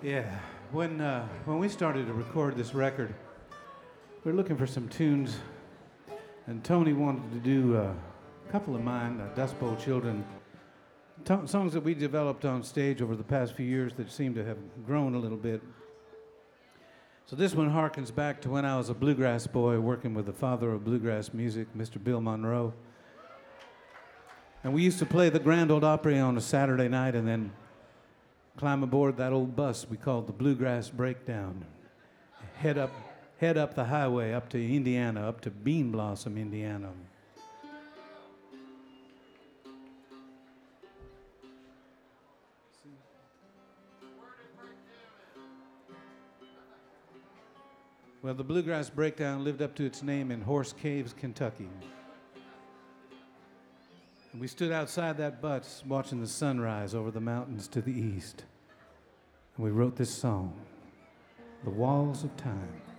Yeah, when we started to record this record, we were looking for some tunes, and Tony wanted to do a couple of mine, Dust Bowl Children, songs that we developed on stage over the past few years that seem to have grown a little bit. So this one harkens back to when I was a bluegrass boy working with the father of bluegrass music, Mr. Bill Monroe. And we used to play the Grand Ole Opry on a Saturday night and then climb aboard that old bus we called the Bluegrass Breakdown. Head up the highway up to Indiana, up to Bean Blossom, Indiana. Well, the Bluegrass Breakdown lived up to its name in Horse Caves, Kentucky. And we stood outside that bus watching the sunrise over the mountains to the east. And we wrote this song, The Walls of Time.